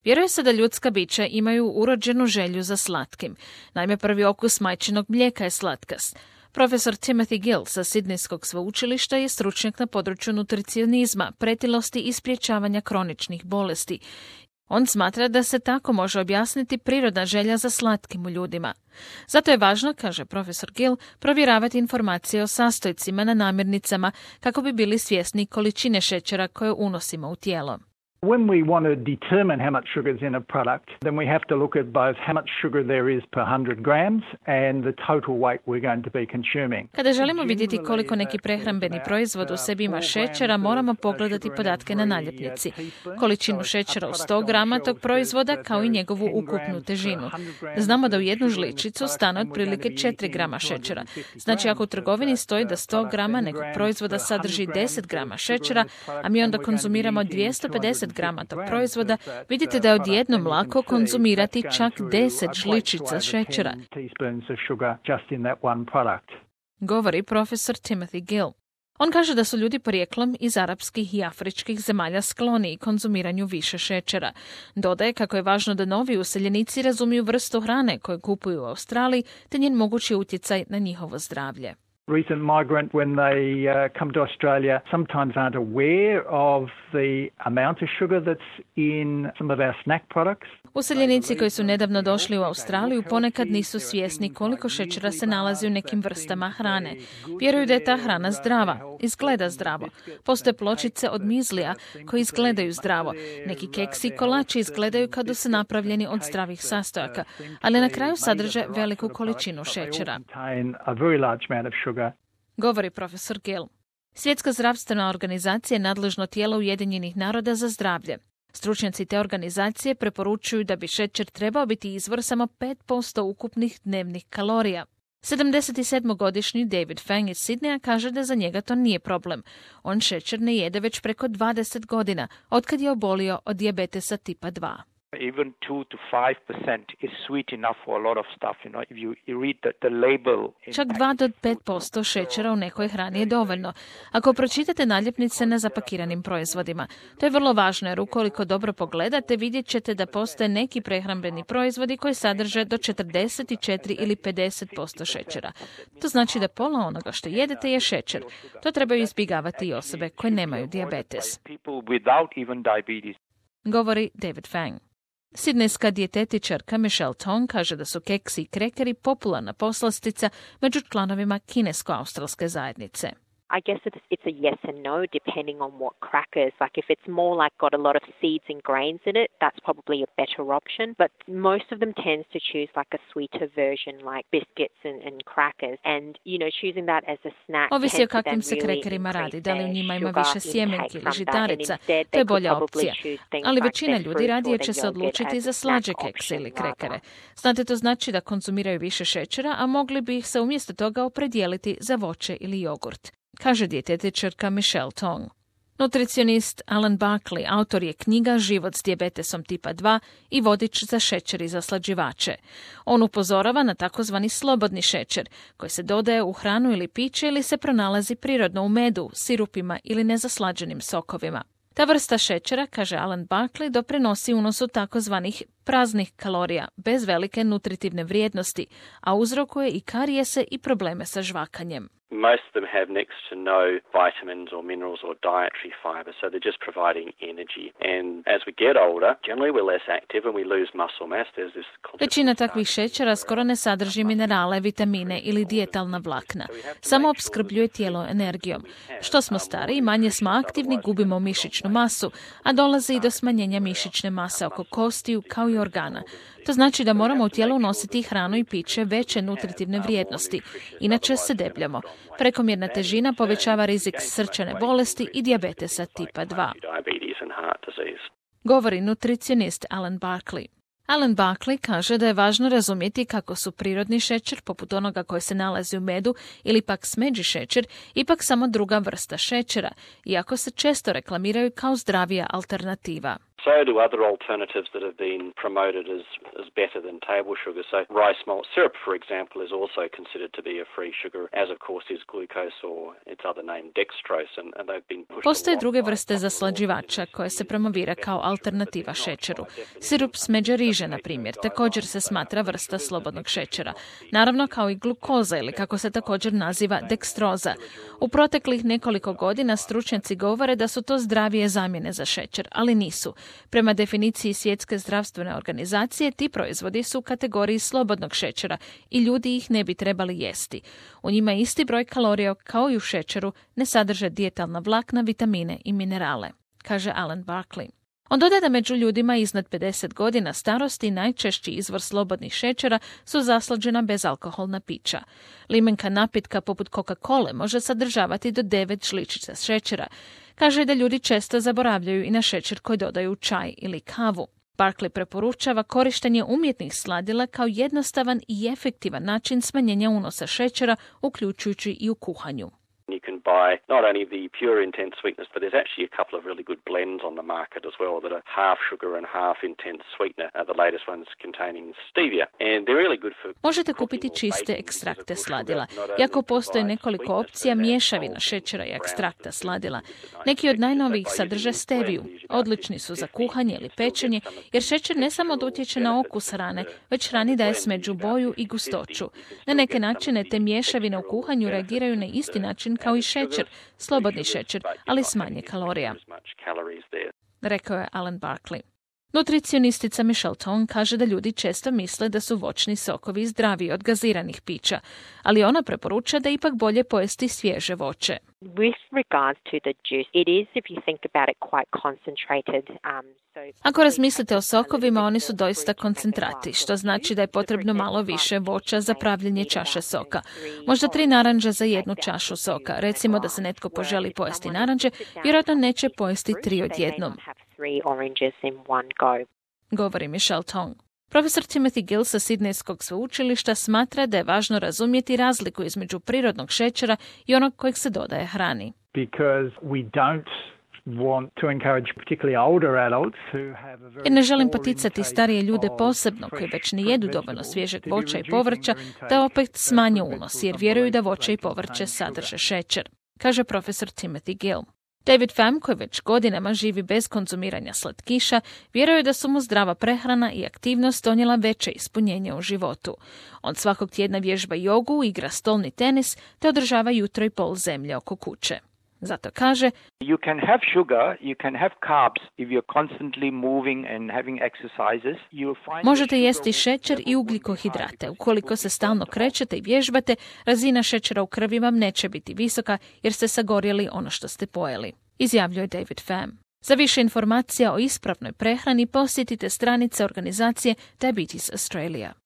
Vjeruje se da ljudska bića imaju urođenu želju za slatkim. Naime, prvi okus majčinog mlijeka je slatkast. Profesor Timothy Gill sa Sidnejskog sveučilišta je stručnjak na području nutricionizma, pretilosti i sprječavanja kroničnih bolesti. On smatra da se tako može objasniti prirodna želja za slatkim u ljudima. Zato je važno, kaže profesor Gill, provjeravati informacije o sastojcima na namirnicama kako bi bili svjesni količine šećera koje unosimo u tijelo. When we want to determine how much sugar is in a product, then we have to look at both how much sugar there is per 100 grams and the total weight we're going to be consuming. Kada želimo vidjeti koliko neki prehrambeni proizvod u sebi ima šećera, moramo pogledati podatke na naljepnici, količinu šećera u 100 grama tog proizvoda kao i njegovu ukupnu težinu. Znamo da u jednu žličicu stane otprilike 4 grama šećera. Znači ako u trgovini stoji da 100 grama nekog proizvoda sadrži 10 grama šećera, a mi onda konzumiramo 250 grama tog proizvoda, vidite da je odjednom lako konzumirati čak 10 žličica šećera, govori profesor Timothy Gill. On kaže da su ljudi porijeklom iz arapskih i afričkih zemalja skloni konzumiranju više šećera. Dodaje kako je važno da novi useljenici razumiju vrstu hrane koju kupuju u Australiji te njen mogući utjecaj na njihovo zdravlje. Recent migrant, when they come to Australia, sometimes aren't aware of the amount of sugar that's in some of our snack products. Useljenici koji su nedavno došli u Australiju ponekad nisu svjesni koliko šećera se nalazi u nekim vrstama hrane. Vjeruju da je ta hrana zdrava, izgleda zdravo. Postoje pločice od mizlija koji izgledaju zdravo. Neki keksi i kolači izgledaju kao da su napravljeni od zdravih sastojaka, ali na kraju sadrže veliku količinu šećera, govori profesor Gill. Svjetska zdravstvena organizacija je nadležno tijelo Ujedinjenih naroda za zdravlje. Stručnjaci te organizacije preporučuju da bi šećer trebao biti izvor samo 5% ukupnih dnevnih kalorija. 77-godišnji David Fang iz Sidneja kaže da za njega to nije problem. On šećer ne jede već preko 20 godina, otkad je obolio od dijabetesa tipa 2. Even 2 to 5% is sweet enough for a lot of stuff. You know, if you read the label. Čak 2 do 5% šećera u nekoj hrani je dovoljno. Ako pročitate naljepnice na zapakiranim proizvodima, to je vrlo važno jer ukoliko dobro pogledate vidjet ćete da postoje neki prehrambeni proizvodi koji sadrže do 44 ili 50% šećera. To znači da pola onoga što jedete je šećer. To trebaju izbjegavati i osobe koje nemaju dijabetes, govori David Fang. Sidnejska dijetetičarka Michelle Tong kaže da su keksi i krekeri popularna poslastica među članovima kinesko-australske zajednice. I guess it's a yes and no depending on what crackers. Like if it's more like got a lot of seeds and grains in it, that's probably a better option. But most of them tends to choose like a sweeter version like biscuits and crackers. And, you know, choosing that as a snack. Ovisi o kakvim se krekerima radi, da li u njima ima više sjemenki ili žitarica, to je bolja opcija. Ali većina ljudi radije će se odlučiti za slađe kekse ili krekere. Znate, to znači da konzumiraju više šećera, a mogli bi ih se umjesto toga opredijeliti za voće ili jogurt, kaže dijetetičarka Michelle Tong. Nutricionist Alan Barkley autor je knjiga Život s dijabetesom tipa 2 i vodič za šećer i zaslađivače. On upozorava na takozvani slobodni šećer, koji se dodaje u hranu ili piće ili se pronalazi prirodno u medu, sirupima ili nezaslađenim sokovima. Ta vrsta šećera, kaže Alan Barkley, doprinosi unosu takozvanih praznih kalorija, bez velike nutritivne vrijednosti, a uzrokuje i karijese i probleme sa žvakanjem. Most of them have next to no vitamins or minerals or dietary fiber, so they're just providing energy. And as we get older, generally we're less active and we lose muscle mass. There's this Većina takvih šećera skoro ne sadrži minerale, vitamine ili dijetalna vlakna. Samo opskrbljuje tijelo energijom. Što smo stariji, manje smo aktivni, gubimo mišićnu masu, a dolazi i do smanjenja mišićne mase oko kostiju kao i organa. To znači da moramo u tijelu unositi hranu i piće veće nutritivne vrijednosti, inače se debljamo. Prekomjerna težina povećava rizik srčane bolesti i dijabetesa tipa 2, govori nutricionist Alan Barkley. Alan Barkley kaže da je važno razumjeti kako su prirodni šećer, poput onoga koji se nalazi u medu, ili pak smeđi šećer, ipak samo druga vrsta šećera, iako se često reklamiraju kao zdravija alternativa. So do other alternatives that have been promoted as better than table sugar. So rice malt syrup, for example, is also considered to be a free sugar, as of course is glucose or its other name dextrose, and they've been pushed. Postoje druge vrste zaslađivača koje se promovira kao alternativa šećeru. Sirup smeđe riže, na primjer, također se smatra vrsta slobodnog šećera. Naravno, kao i glukoza ili kako se također naziva dekstroza. U proteklih nekoliko godina stručnjaci govore da su to zdravije zamjene za šećer, ali nisu. Prema definiciji Svjetske zdravstvene organizacije, ti proizvodi su u kategoriji slobodnog šećera i ljudi ih ne bi trebali jesti. U njima isti broj kalorija kao i u šećeru, ne sadrže dijetalna vlakna, vitamine i minerale, kaže Alan Barkley. On dodaje da među ljudima iznad 50 godina starosti najčešći izvor slobodnih šećera su zaslađena bezalkoholna pića. Limenka napitka poput Coca-Cole može sadržavati do 9 žličica šećera. Kaže da ljudi često zaboravljaju i na šećer koji dodaju u čaj ili kavu. Barkley preporučava korištenje umjetnih sladila kao jednostavan i efektivan način smanjenja unosa šećera, uključujući i u kuhanju. You can buy not only the pure intense sweetness, but there's actually a couple of really good blends on the market as well that are half sugar and half intense sweetener. The latest ones containing stevia, and they're really good for. Možete kupiti čiste ekstrakte sladila. Iako postoje nekoliko opcija mješavina šećera i ekstrakta sladila. Neki od najnovijih sadrže steviju. Odlični su za kuhanje ili pečenje, jer šećer ne samo da utječe na okus hrane, već hrani daje smeđu boju i gustoću. Na neke načine te mješavine u kuhanju reagiraju na isti način kao i šećer, slobodni šećer, ali s manje kalorija, rekao je Alan Barkley. Nutricionistica Michelle Tong kaže da ljudi često misle da su voćni sokovi zdraviji od gaziranih pića, ali ona preporuča da ipak bolje pojesti svježe voće. With regards to the juice, it is, if you think about it, quite concentrated. Ako razmislite o sokovima, oni su doista koncentrati, što znači da je potrebno malo više voća za pravljenje čaše soka. Možda 3 naranđe za jednu čašu soka. Recimo da se netko poželi pojesti naranđe, vjerojatno neće pojesti 3 odjednom, govori Michelle Tong. Profesor Timothy Gill sa Sidnejskog sveučilišta smatra da je važno razumjeti razliku između prirodnog šećera i onog kojeg se dodaje hrani. Jer ne želim poticati starije ljude posebno, koji već ne jedu dovoljno svježeg voća i povrća, da opet smanje unos, jer vjeruju da voće i povrće sadrže šećer, kaže profesor Timothy Gill. David Pham, koji već godinama živi bez konzumiranja slatkiša, vjeruje da su mu zdrava prehrana i aktivnost donijela veće ispunjenje u životu. On svakog tjedna vježba jogu, igra stolni tenis te održava jutro i pol zemlje oko kuće. Zato kaže, you can have sugar, you can have carbs if you're constantly moving and having exercises. Možete jesti šećer i ugljikohidrate. Ukoliko se stalno krećete i vježbate, razina šećera u krvi vam neće biti visoka jer ste sagorjeli ono što ste pojeli, izjavljuje David Pham. Za više informacija o ispravnoj prehrani posjetite stranice organizacije Diabetes Australia.